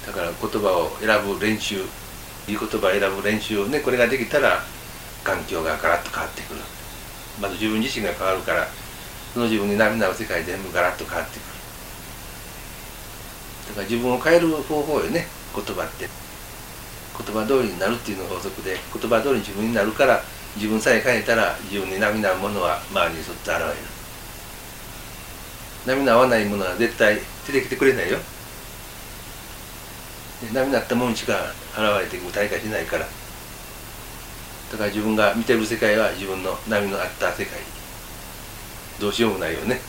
だから言葉を選ぶ練習、いい言葉を選ぶ練習をね、これができたら環境がガラッと変わってくる。まず自分自身が変わるから、その自分に並みなう世界全部ガラッと変わってくる。だから自分を変える方法よね、言葉って。言葉通りになるっていうのが法則で、言葉通りに自分になるから、自分さえ変えたら自分に並みなうものは周りにそっと現れる。並みの合わないものは絶対出てきてくれないよ。並みなったものしか現れて具体化しないから。だから自分が見てる世界は自分の波のあった世界、どうしようもないよね。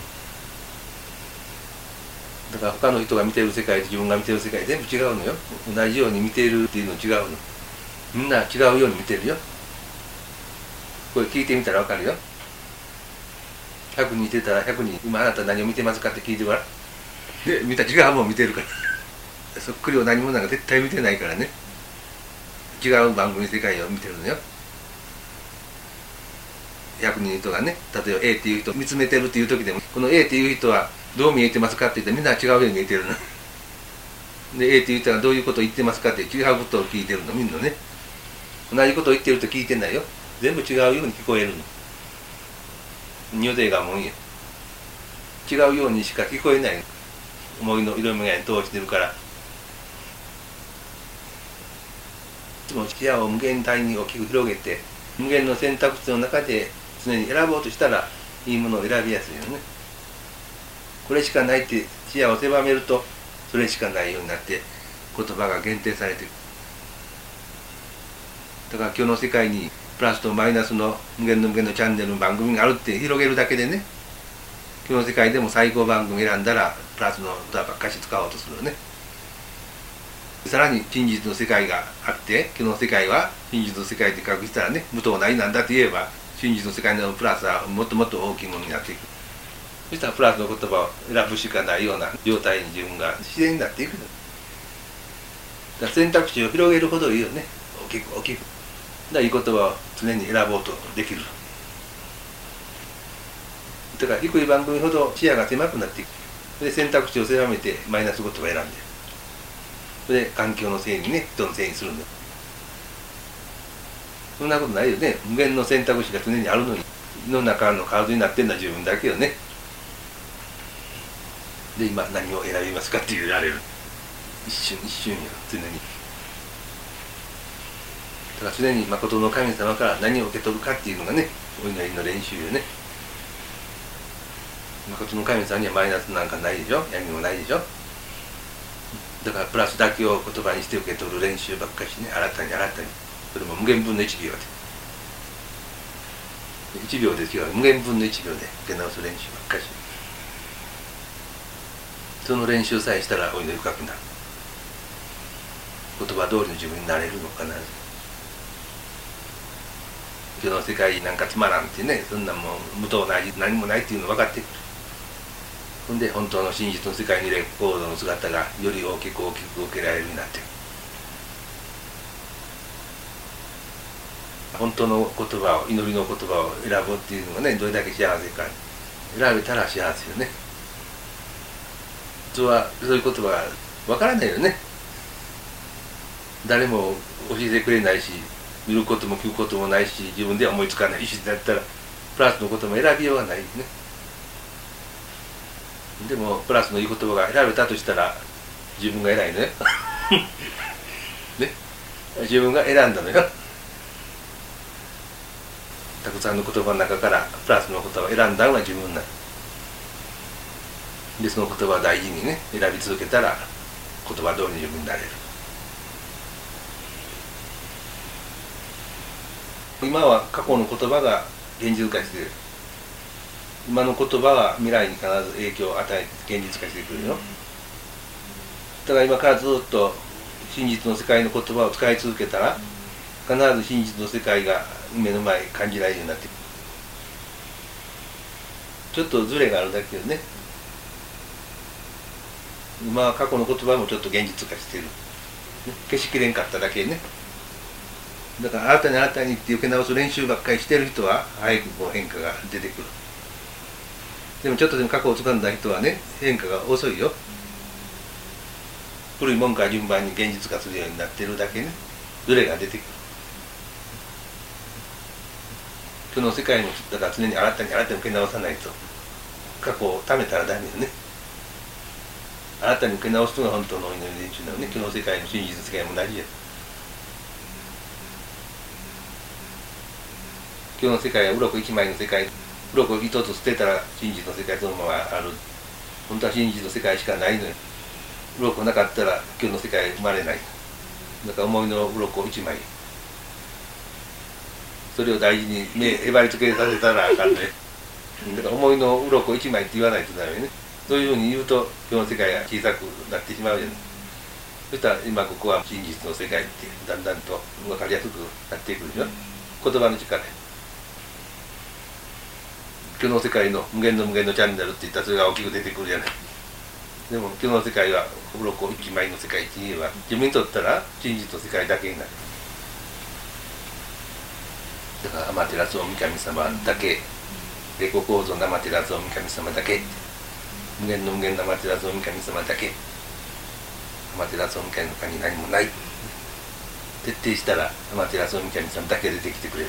だから他の人が見てる世界と自分が見てる世界全部違うのよ。同じように見ているっていうの違うの。みんな違うように見てるよ。これ聞いてみたら分かるよ。100人いてたら100人、今あなた何を見てますかって聞いてごらん。で、見たら違うもん見てるから。そっくり同じものなんか絶対見てないからね。違う番組世界を見てるのよ。100人の人がね、例えば A っていう人を見つめてるっていう時でも、この A っていう人はどう見えてますかって言ったらみんな違うように見えてるの。で A っていう人はどういうことを言ってますかって違うことを聞いてるの、みんなね。同じことを言ってると聞いてないよ。全部違うように聞こえるの。如定がもんや。違うようにしか聞こえない。思いの色眼鏡に通してるから。いつも視野を無限大に大きく広げて、無限の選択肢の中で常に選ぼうとしたらいいものを選びやすいよね。これしかないって視野を狭めると、それしかないようになって言葉が限定されていく。だから今日の世界にプラスとマイナスの無限の無限のチャンネルの番組があるって広げるだけでね、今日の世界でも最高番組選んだらプラスの歌ばっかし使おうとするよね。さらに真実の世界があって、今日の世界は真実の世界で隠したらね、無と何なんだって言えば、真実の世界のプラスはもっともっと大きいものになっていく。そしたらプラスの言葉を選ぶしかないような状態に自分が自然になっていく。だから選択肢を広げるほどいいよね。大きく大きく。だからいい言葉を常に選ぼうとできる。だから低い番組ほど視野が狭くなっていく。で選択肢を狭めてマイナス言葉を選んで、それで環境のせいにね、人のせいにするんだよ。そんなことないよね。無限の選択肢が常にあるのに、世の中のカードになってるのは自分だけよね。で今何を選びますかって言われる。一瞬一瞬よ、常に。だから常に誠の神様から何を受け取るかっていうのがね、お祈りの練習よね。誠の神様にはマイナスなんかないでしょ、闇もないでしょ。だからプラスだけを言葉にして受け取る練習ばっかしね、新たに新たに。それも無限分の1秒で。1秒で違う、無限分の1秒で受け直す練習ばっかし。その練習さえしたらお祈り深くなる。言葉通りの自分になれるのかな。今日の世界なんかつまらんってね、そんなもん無とない何もないっていうの分かってくる。ほんで本当の真実の世界にレコードの姿がより大きく大きく受けられるようになっている。本当の言葉を、祈りの言葉を選ぶっていうのがね、どれだけ幸せか。選べたら幸せよね。普通はそういう言葉が分からないよね。誰も教えてくれないし、見ることも聞くこともないし、自分では思いつかないしだったらプラスのことも選びようがないよね。でもプラスのいい言葉が選べたとしたら自分が偉いのよね、自分が選んだのよ。たくさんの言葉の中からプラスの言葉を選んだのが自分なので、その言葉を大事にね選び続けたら言葉通りに自分になれる。今は過去の言葉が現実化している。今の言葉は未来に必ず影響を与えて現実化してくるよ。だから今からずっと真実の世界の言葉を使い続けたら必ず真実の世界が目の前に感じられるようになってくる。ちょっとズレがあるだけよね。今は過去の言葉もちょっと現実化している。消しきれんかっただけね。だから新たに新たにって受け直す練習ばっかりしてる人は早くこう変化が出てくる。でもちょっとでも過去を掴んだ人はね変化が遅いよ。 古いもんから順番に現実化するようになってるだけね、ズレが出てくる。今日の世界もだから常に新たに受け直さないと、過去をためたらダメよね。新たに受け直すのが本当のお祈りでっていうのはね、今日の世界も真実の世界も同じや。今日の世界は鱗一枚の世界、鱗一つ捨てたら真実の世界そのままある。本当は真実の世界しかないのよ。鱗なかったら今日の世界生まれない。だから思いの鱗一枚。それを大事にへばりつけさせたらあかんね。だから思いの鱗一枚って言わないとダメね。そういうふうに言うと今日の世界が小さくなってしまうじゃない。そしたら今ここは真実の世界ってだんだんと分かりやすくなっていくでしょ。言葉の力で。今日の世界の無限の無限のチャンネルって言ったらそれが大きく出てくるじゃない。でも今日の世界は鱗一枚の世界って言えば自分にとったら真実の世界だけになる。だから天照大神様だけ、レコ構造の天照大神様だけ、無限の無限の天照大神様だけ、天照大神の他に何もない。徹底したら天照大神様だけ出てきてくれる。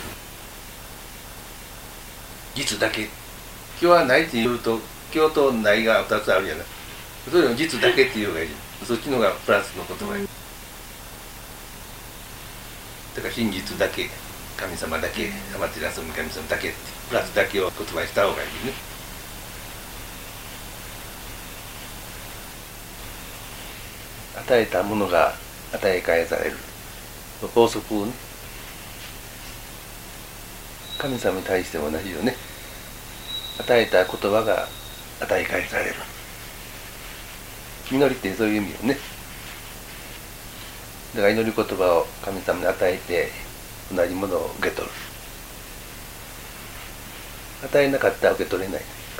実だけ。今日はないって言うと今日とないが2つあるじゃない。それを実だけって言うのがいい。そっちの方がプラスの言葉や。だから真実だけ、神様だけ、天照大神様だけってプラスだけを言葉にした方がいいね。与えたものが与え返される法則をね、神様に対しても同じよね。与えた言葉が与え返される。祈りってそういう意味よね。だから祈り言葉を神様に与えて同じものを受け取る。与えなかったら受け取れない。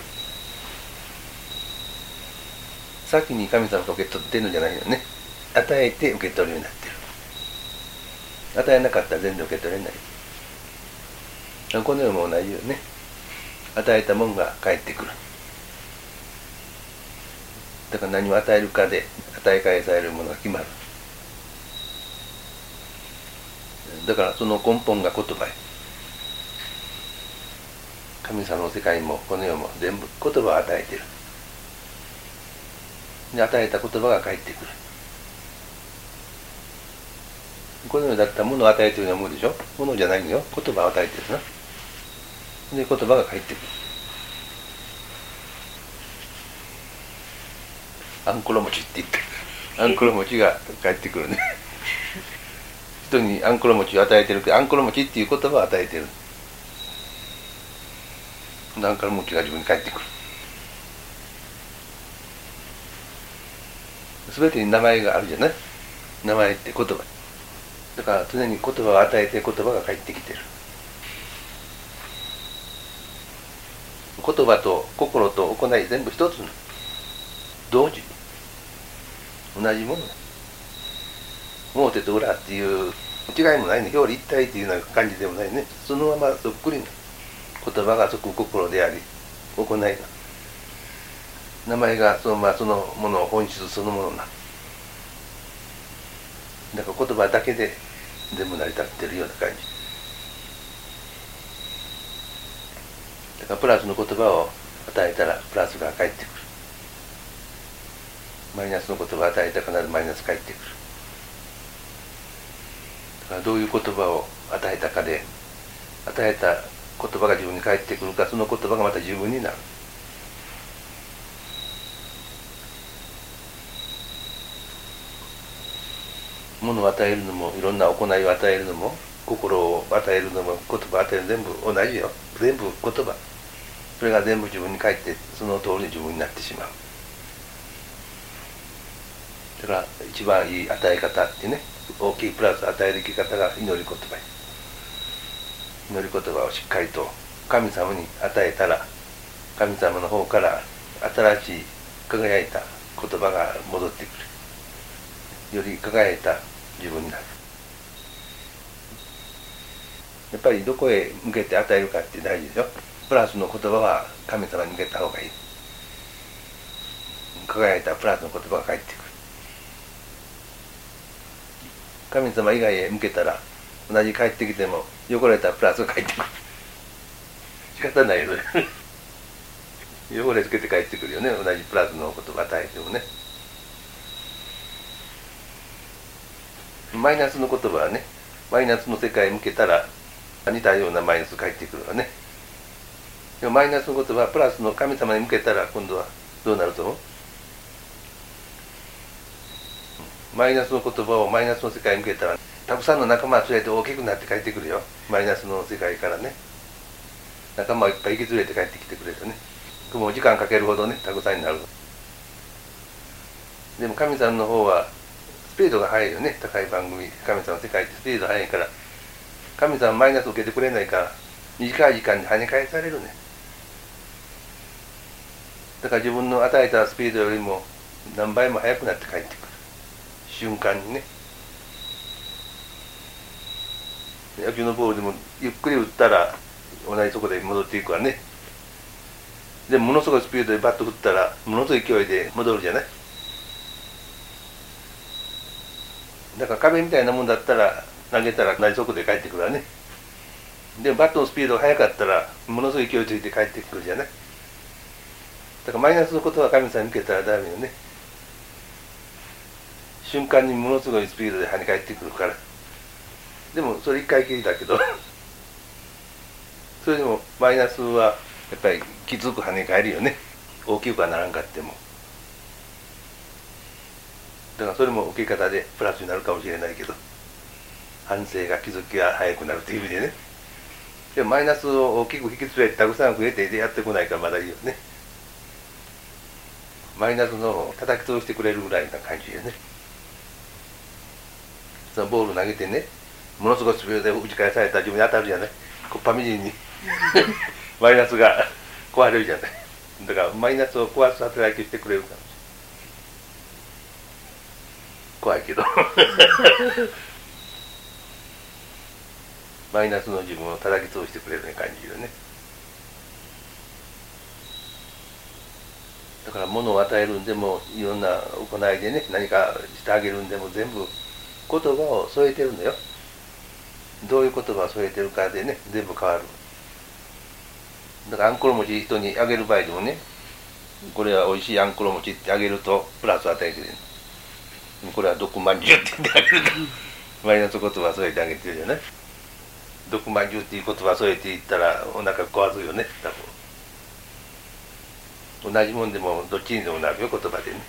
先に神様が受け取ってるのじゃないよね。与えて受け取るようになってる。与えなかったら全然受け取れない。この世も同じよね。与えたもんが返ってくる。だから何を与えるかで与え返されるものが決まる。だからその根本が言葉や。神様の世界もこの世も全部言葉を与えてる。で与えた言葉が返ってくる。この世だったら物を与えてるようなものでしょ。物じゃないのよ。言葉を与えてるな。で言葉が返ってくる。あんころ餅って言ってあんころ餅が返ってくるね。人にあんころ餅を与えてるけど、あんころ餅っていう言葉を与えてる。あんころ餅が自分に返ってくる。すべてに名前があるじゃない。名前って言葉だから常に言葉を与えて言葉が返ってきてる。言葉と心と行い全部一つの同時同じもの。表と裏っていう違いもないね。表裏一体っていうような感じでもないね。そのままそっくりな言葉が即心であり行いが名前がそのままそのものを本質そのものな。だから言葉だけで全部成り立ってるような感じ。だからプラスの言葉を与えたらプラスが返ってくる。マイナスの言葉を与えたら必ずマイナス返ってくる。だからどういう言葉を与えたかで、与えた言葉が自分に返ってくるか、その言葉がまた自分になる。物を与えるのもいろんな行いを与えるのも心を与えるのも言葉を与えるの全部同じよ。全部言葉。それが全部自分に返ってその通りに自分になってしまう。だから一番いい与え方ってね、大きいプラスを与える生き方が祈り言葉や。祈り言葉をしっかりと神様に与えたら、神様の方から新しい輝いた言葉が戻ってくる。より輝いた自分になる。やっぱりどこへ向けて与えるかって大事でしょ。プラスの言葉は神様に向けた方がいい。輝いたプラスの言葉が返ってくる。 神様以外へ向けたら同じ帰ってきても汚れたプラスが返ってくる。仕方ないよね。汚れつけて帰ってくるよね、同じプラスのことを与えてもね。マイナスの言葉はね、マイナスの世界へ向けたら似たようなマイナスが返ってくるわね。でもマイナスの言葉はプラスの神様に向けたら今度はどうなると思う？マイナスの言葉をマイナスの世界に向けたらたくさんの仲間を連れて大きくなって帰ってくるよ。マイナスの世界からね、仲間をいっぱい引き連れて帰ってきてくれるとね。もう時間かけるほどね、たくさんになる。でも神様の方はスピードが速いよね。高い番組、神様の世界ってスピード速いから、神様マイナスを受けてくれないから短い時間に跳ね返されるね。だから自分の与えたスピードよりも何倍も速くなって帰ってくる瞬間にね。野球のボールでもゆっくり打ったら同じとこで戻っていくわね。でもものすごいスピードでバット振ったらものすごい勢いで戻るじゃない。だから壁みたいなもんだったら投げたら同じ速度で帰ってくるわね。でもバットのスピードが速かったらものすごい勢いついて帰ってくるじゃない。だからマイナスのことは神様に向けたらダメよね。瞬間にものすごいスピードで跳ね返ってくるから。でもそれ一回きりだけどそれでもマイナスはやっぱりきつく跳ね返るよね。大きくはならんかっても。だからそれも受け方でプラスになるかもしれないけど、反省が気づきが早くなるという意味でね。でもマイナスを大きく引き連れてたくさん増えてやってこないからまだいいよね。マイナスの方を叩き通してくれるぐらいな感じでね。そのボール投げてね、ものすごいスピードで打ち返されたら自分に当たるじゃない。こっぱみじんにマイナスが壊れるじゃない。だからマイナスを壊す働きをしてくれるかもしれない。怖いけどマイナスの自分を叩き通してくれるような感じよね。だから物を与えるんでもいろんな行いでね、何かしてあげるんでも全部言葉を添えてるんだよ。どういう言葉を添えてるかでね、全部変わる。だからあんころ餅人にあげる場合でもね、これはおいしいあんころ餅ってあげるとプラスを与えてる。これは毒まんじゅうって言ってあげるとマイナス言葉を添えてあげてるじゃない。毒まんじゅうっていう言葉を添えていったらお腹壊すよね。多分同じもんでもどっちにでもなるよ、言葉でね。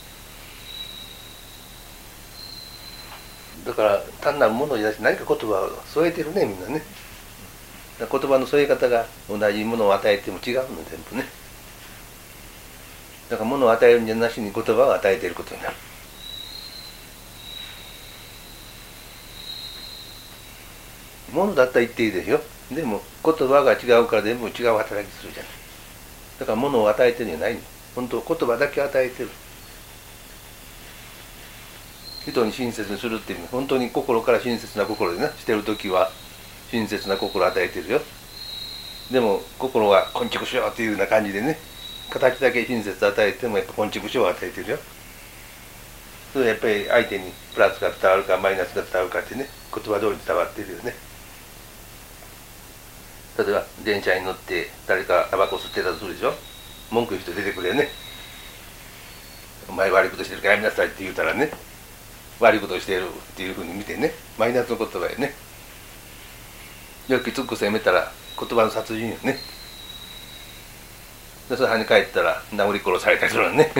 だから単なるものじゃなくて何か言葉を添えてるね、みんなね。言葉の添え方が同じものを与えても違うの、全部ね。だから物を与えるんじゃなしに言葉を与えていることになる。物だったら言っていいですよ。でも言葉が違うから全部違う働きするじゃない。だから物を与えてるんじゃないの。本当言葉だけ与えてる。人に親切にするっていうのは本当に心から親切な心でね、してるときは親切な心を与えてるよ。でも心はこんちくしようっていうような感じでね、形だけ親切を与えてもやっぱこんちくしようを与えてるよ。それはやっぱり相手にプラスが伝わるかマイナスが伝わるかってね、言葉通りに伝わってるよね。例えば電車に乗って誰かタバコ吸ってたとするでしょ。文句言う人出てくるよね。お前悪いことしてるからやめなさいって言うたらね、悪いことをしているっていうふうに見てね、マイナスの言葉よね。よくきつく責めたら言葉の殺人よね。でそれ跳ね返ったら殴り殺されたりするのね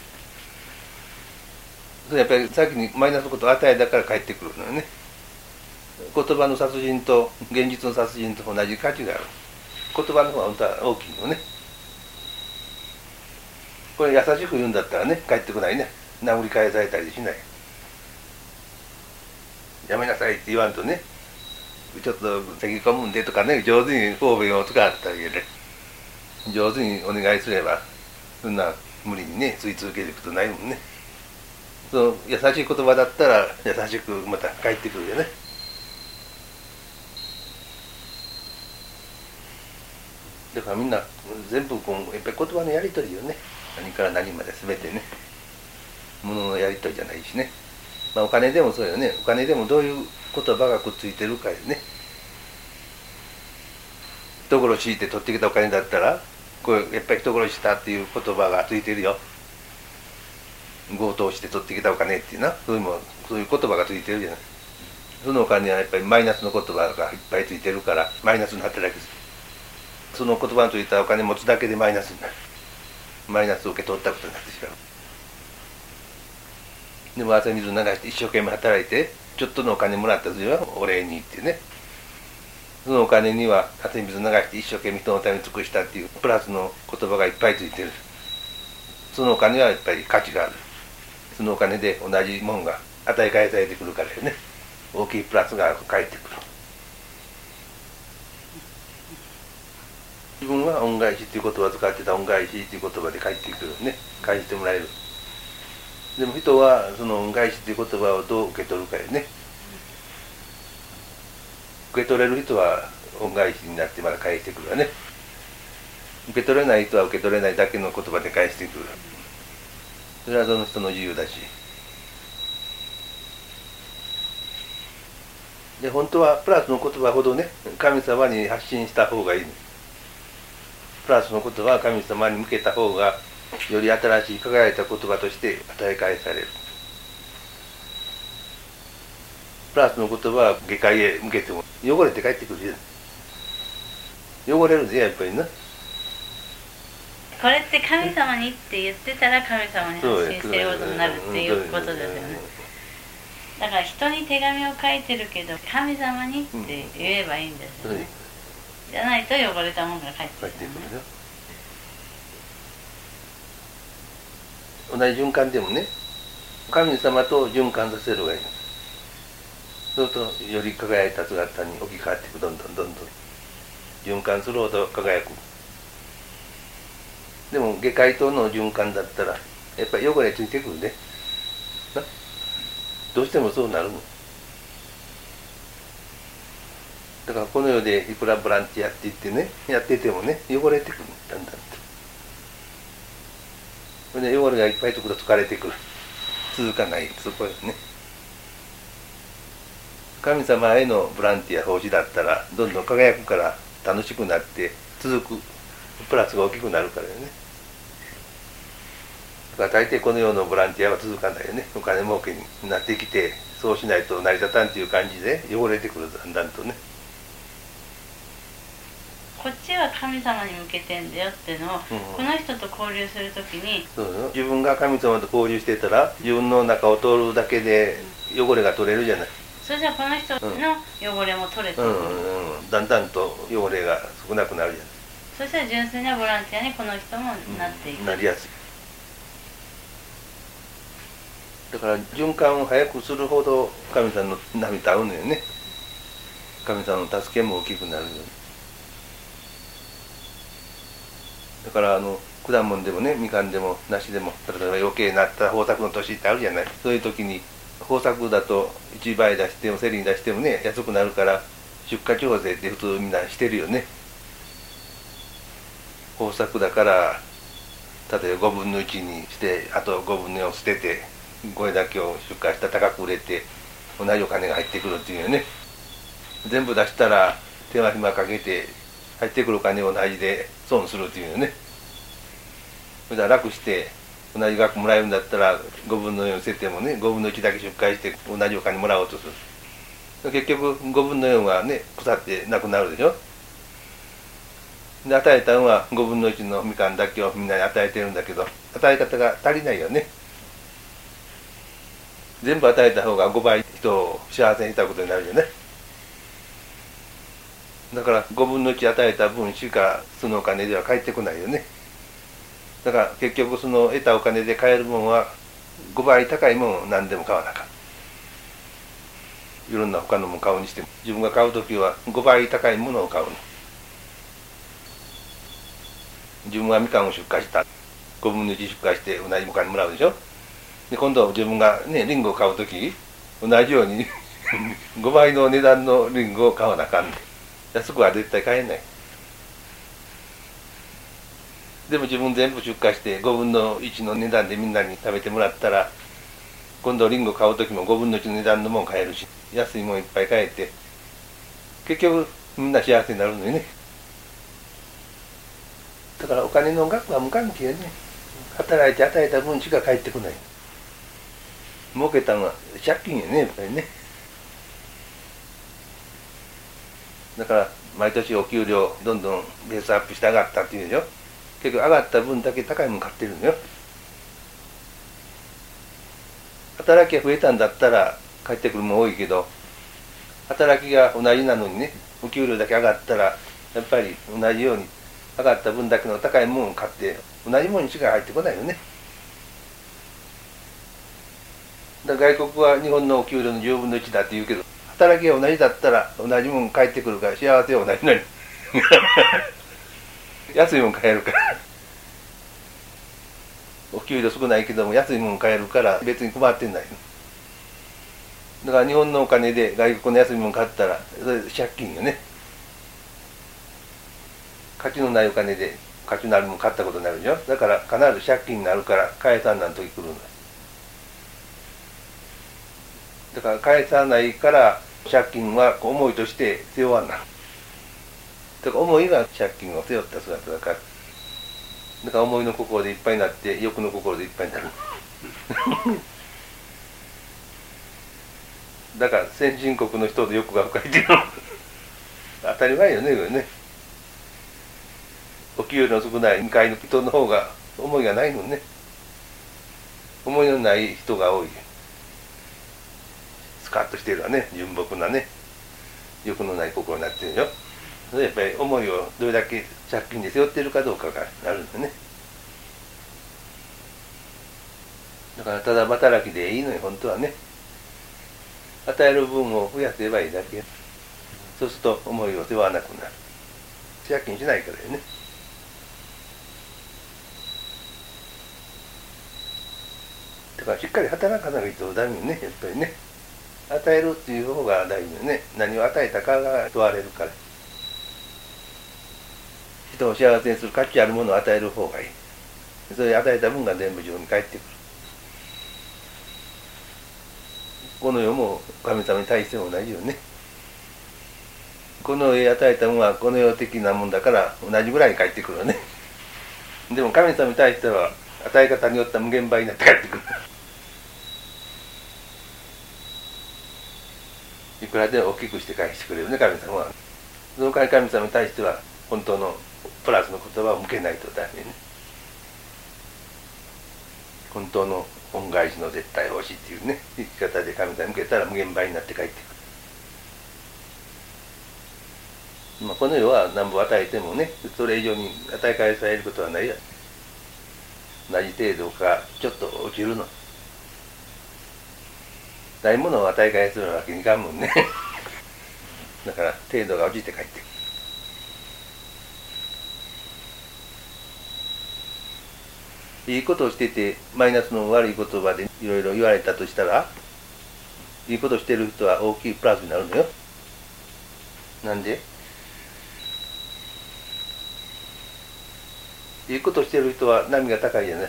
それやっぱり先にマイナスのことを与えたから返ってくるのよね。言葉の殺人と現実の殺人と同じ価値がある。言葉の方が本当は大きいのね。これ優しく言うんだったらね、返ってこないね。殴り返されたりしない。やめなさいって言わんとね、ちょっと咳込むんでとかね、上手に方便を使ったわけで、上手にお願いすればそんな無理にね吸い続けることないもんね。その優しい言葉だったら優しくまた返ってくるよね。だからみんな全部こうやっぱり言葉のやり取りよね。何から何まで全てね、物のやり取りじゃないしね。 お金でもそうよね。お金でもどういう言葉がくっついてるかよね。人殺しって取ってきたお金だったら、これやっぱり人殺したっていう言葉がついてるよ。強盗して取ってきたお金っていうな、そういう言葉がついてるじゃない。そのお金はやっぱりマイナスの言葉がいっぱいついてるから、マイナスの働きです。その言葉のついたお金持つだけでマイナスになる。マイナスを受け取ったことになってしまう。でも汗水流して一生懸命働いて、ちょっとのお金もらった時はお礼にってね。そのお金には汗水流して一生懸命人のために尽くしたっていうプラスの言葉がいっぱいついてる。そのお金はやっぱり価値がある。そのお金で同じもんが与え返されてくるからよね。大きいプラスが返ってくる。自分は恩返しっていう言葉を使ってた恩返しっていう言葉で返ってくるね。返してもらえる。でも人はその恩返しっていう言葉をどう受け取るかよね。受け取れる人は恩返しになってまだ返してくるわね。受け取れない人は受け取れないだけの言葉で返してくる。それはその人の自由だし。で本当はプラスの言葉ほどね、神様に発信した方がいい。プラスの言葉は神様に向けた方がより新しい輝いた言葉として与え返される。プラスの言葉は下界へ向けても汚れて帰ってくるじゃん。汚れるぜやっぱりな。 これって神様にって言ってたら神様に発信してることになるっていうことですよね。だから人に手紙を書いてるけど神様にって言えばいいんですよね。じゃないと汚れたものが返ってくるよね。 同じ循環でもね、神様と循環させるがいい。そうするとより輝いた姿に置き換わっていく。どんどん循環するほど輝く。でも下界との循環だったらやっぱり汚れついてくるね。どうしてもそうなるの。だからこの世でいくらボランティアって言ってね、やっててもね、汚れてくる。だんだんと。それで汚れがいっぱいとくと疲れてくる。続かない。そこですね。神様へのボランティア奉仕だったらどんどん輝くから楽しくなって続く。プラスが大きくなるからよね。だから大抵この世のボランティアは続かないよね。お金儲けになってきて、そうしないと成り立たんっていう感じで汚れてくる。だんだんとね。 こっちは神様に向けてんだよっていうのを、この人と交流するときに、 そうよ。自分が神様と交流してたら自分の中を通るだけで汚れが取れるじゃない。 それじゃこの人の汚れも取れてくる。 だんだんと汚れが少なくなるじゃない。 そしたら純粋なボランティアにこの人もなっていく。 なりやすい。だから循環を早くするほど神様の波と合うのよね。神様の助けも大きくなるよね。だから果物でもね、みかんでも梨でも、例えば余計になった豊作の年ってあるじゃない。そういう時に豊作だと1倍出しても競りに出してもね、安くなるから出荷調整って普通みんなしてるよね。豊作だから例えば5分の1にしてあと5分の4を捨てて、これだけを出荷したら高く売れて同じお金が入ってくるっていうね。全部出したら手間暇かけて入ってくるお金同じで損するっていうね。それから楽して同じ額もらえるんだったら5分の4捨ててもね、5分の1だけ出荷して同じお金もらおうとする。結局5分の4はね、腐ってなくなるでしょ。で与えたのは5分の1のみかんだけをみんなに与えてるんだけど、与え方が足りないよね。全部与えた方が5倍人を幸せにしたことになるよね。だから5分の1与えた分しかそのお金では返ってこないよね。だから結局その得たお金で買えるものは5倍高いものを何でも買わなあかん。いろんな他のもの買うにしても自分が買うときは5倍高いものを買うの。自分はみかんを出荷した。5分の1出荷して同じお金もらうでしょ。で今度自分がね、リンゴを買うとき同じように5倍の値段のリンゴを買わなあかんね。安くは絶対買えない。でも自分全部出荷して5分の1の値段でみんなに食べてもらったら今度リンゴ買う時も5分の1の値段のもん買えるし、安いもんいっぱい買えて、結局みんな幸せになるのよね。だからお金の額は無関係ね。働いて与えた分しか返ってこない。儲けたのは借金やね、やっぱりね。だから毎年お給料どんどんベースアップして上がったっていうでしょ。結局上がった分だけ高いもの買ってるのよ。働きが増えたんだったら返ってくるもん多いけど、働きが同じなのにね、お給料だけ上がったらやっぱり同じように上がった分だけの高いものを買って同じものにしか入ってこないよね。だから外国は日本のお給料の10分の1だって言うけど、働きが同じだったら同じもん返ってくるから幸せは同じなのに安いもん買えるからお給料少ないけども安いもん買えるから別に困ってないの。だから日本のお金で外国の安いもん買ったらそれ借金よね。価値のないお金で価値のあるもん買ったことになるでしょ。だから必ず借金になるから返さんなん時来るの。だから返さないから借金は思いとして背負わんな。だから思いが借金を背負った姿だから。だから思いの心でいっぱいになって欲の心でいっぱいになるだから先進国の人の欲が深いっていうの当たり前よね、これね。お給料の少ない2階の人の方が思いがないのね。思いのない人が多い。スカッとしてるわね、純朴なね、欲のない心になってるでしょ。それやっぱり思いをどれだけ借金で背負っているかどうかがなるんだね。だからただ働きでいいのに本当はね、与える分を増やせばいいだけ。そうすると思いを背負わなくなる。借金しないからよね。だからしっかり働かないとダメよね、やっぱりね。与えるっていう方が大事よね。何を与えたかが問われるから。人を幸せにする価値あるものを与える方がいい。それ与えた分が全部自分に返ってくる。この世も神様に対しても同じよね。この世与えたものはこの世的なもんだから同じぐらいに返ってくるよね。でも神様に対しては与え方によっては無限倍になって返ってくる。いくらでも大きくして返してくれるね、神様は。その代わり神様に対しては本当のプラスの言葉を向けないとダメね。本当の恩返しの絶対欲しいっていうね生き方で神様に向けたら無限倍になって帰ってくる。この世は何ぼ与えてもね、それ以上に与え返されることはないや。同じ程度かちょっと落ちるの。ないものを与え返すわけにいかんもんねだから程度が落ちて帰ってくる。いいことをしててマイナスの悪い言葉でいろいろ言われたとしたら、いいことしてる人は大きいプラスになるのよ。なんで？いいことしてる人は波が高いじゃない。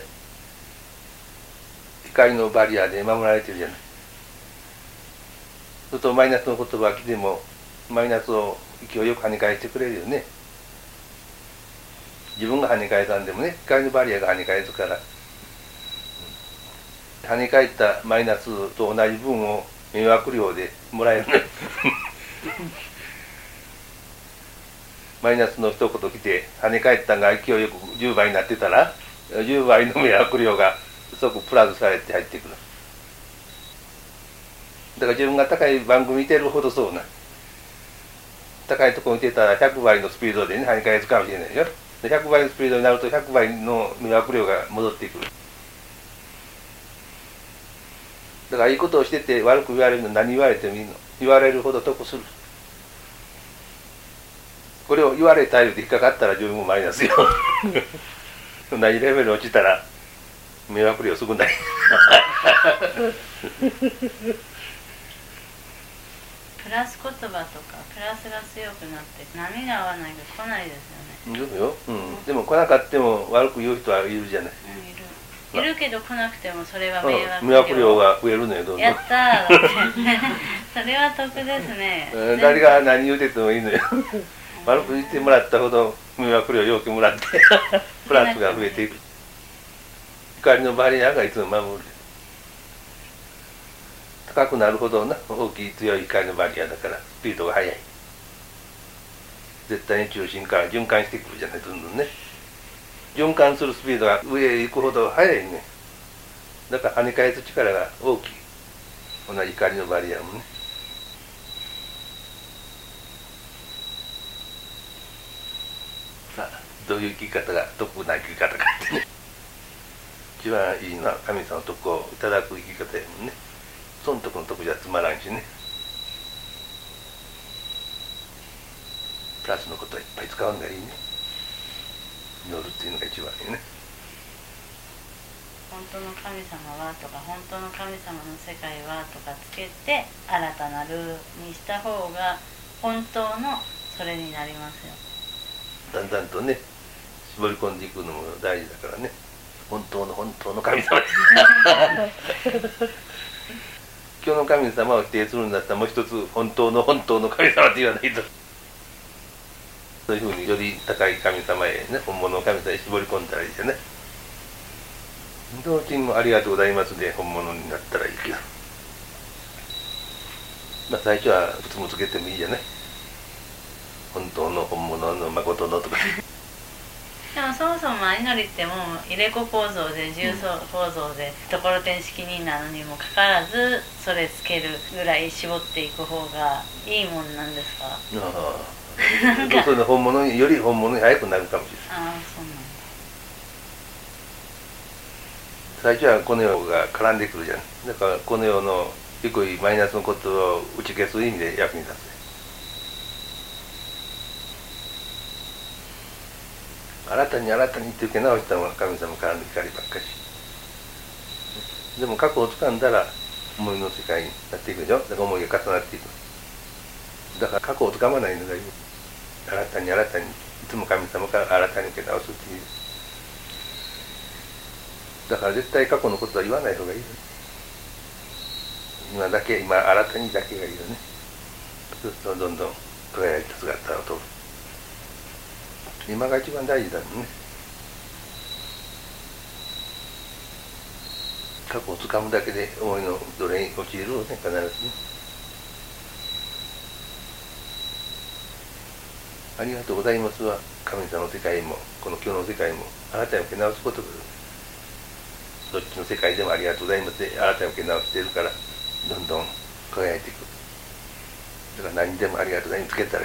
光のバリアで守られてるじゃない。そうするとマイナスの言葉が来てもマイナスを勢いよく跳ね返してくれるよね。自分が跳ね返さんでもね、光のバリアが跳ね返すから、跳ね返ったマイナスと同じ分を迷惑料でもらえるねマイナスの一言来て跳ね返ったが勢いよく10倍になってたら10倍の迷惑料が即プラスされて入ってくる。だから自分が高い番組見てるほどそうな、高いところ見てたら100倍のスピードでね跳ね返すかもしれないでしょ。100倍のスピードになると100倍の迷惑量が戻ってくる。だからいいことをしてて悪く言われるの何言われてもいいの。言われるほど得する。これを言われたりで引っかかったら自分もマイナスよ同じレベル落ちたら迷惑量少ないプラス言葉とかプラスが強くなって波が合わないと来ないですよね。 でもよ、でも来なかっても悪く言う人はいるじゃない。 いる。 いるけど来なくてもそれは迷惑迷惑料が増えるのよ、どんどん。 やったーだってそれは得ですね。 誰が何言うててもいいのよ。悪く言ってもらったほど迷惑料要求もらってプラスが増えていく。光のバリアがいつも守る。高くなるほどな、大きい強い光のバリアだからスピードが速い。絶対に中心から循環してくるじゃない、どんどんね。循環するスピードが上へ行くほど速いね。だから跳ね返す力が大きい。同じ光のバリアもね。さあ、どういう生き方が得な生き方かってね。一番いいのは神様の徳をいただく生き方やもんね。損得の得じゃつまらんしね。プラスのことはいっぱい使うんがいいね。祈るっていうのが一番いいね。 本当の神様はとか本当の神様の世界はとかつけて新たなるにした方が本当のそれになりますよ。 だんだんとね絞り込んでいくのも大事だからね。本当の神様今日の神様を否定するんだったらもう一つ本当の神様って言わないと。そういうふうにより高い神様へね、本物の神様へ絞り込んだらいいじゃね。どのうちにもありがとうございますで本物になったらいいけど、まあ最初は普通もつけてもいいじゃない。本当の本物の誠のとかでもそもそも相乗りってもう入れ子構造で重層構造でところてん式になのにもかかわらずそれつけるぐらい絞っていく方がいいもんなんですか？ ああそうそう、本物により本物に早くなるかもしれない。 ああ、そうなんだ。 最初はこの世が絡んでくるじゃん。だからこの世の低いマイナスのことを打ち消す意味で役に立つ。新たにって受け直したのが神様からの光ばっかり。でも過去を掴んだら思いの世界になっていくでしょ。だから思いが重なっていく。だから過去を掴まないのがいい。新たにいつも神様から新たに受け直すっていう。だから絶対過去のことは言わない方がいいよね。今新たにだけがいいよね。そうするとどんどん輝いた姿を撮る。今が一番大事だもんね。過去をつかむだけで思いの奴隷に陥るね、必ずね。ありがとうございますは神様の世界もこの今日の世界も新たに受け直すことがどっちの世界でもありがとうございますで新たに受け直しているからどんどん輝いていく。だから何でもありがとうございますつけたらいい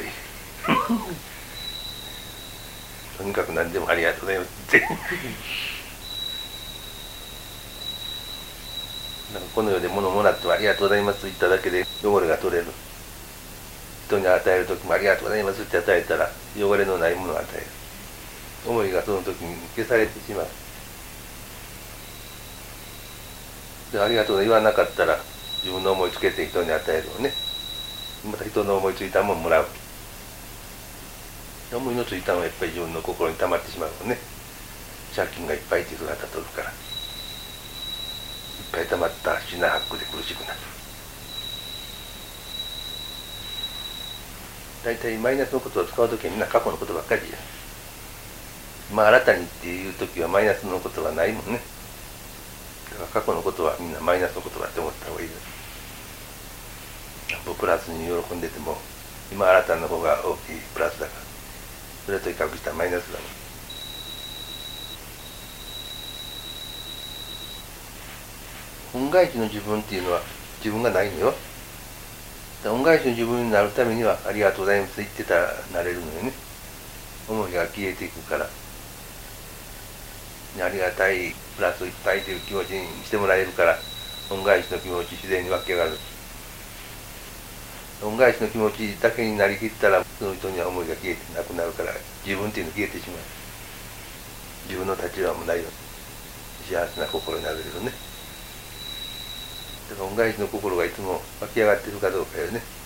とにかく何でもありがとうございますってだからこの世で物をもらってもありがとうございますと言っただけで汚れが取れる。人に与える時もありがとうございますって与えたら汚れのないものを与える。思いがその時に消されてしまう。でありがとう言わなかったら自分の思いつけて人に与えるのね。また人の思いついたもんもらう。思いのついたのはやっぱり自分の心に溜まってしまうのね。借金がいっぱいっていう姿取るからいっぱい溜まった品発苦で苦しくなる。大体マイナスのことを使うときはみんな過去のことばっかりじゃん。新たにっていうときはマイナスのことはないもんね。だから過去のことはみんなマイナスのことだって思った方がいいよ。プラスに喜んでても今新たの方が大きいプラスだから、それと比較したらマイナスだもん。恩返しの自分っていうのは自分がないのよ。恩返しの自分になるためにはありがとうございますと言ってたらなれるのよね。思いが消えていくから、ありがたいプラスいっぱいという気持ちにしてもらえるから、恩返しの気持ち自然に湧き上がる。恩返しの気持ちだけになりきったらその人には思いが消えてなくなるから、自分っていうの消えてしまう。自分の立場もないよ。幸せな心になれるよね。だから恩返しの心がいつも湧き上がっているかどうかよね。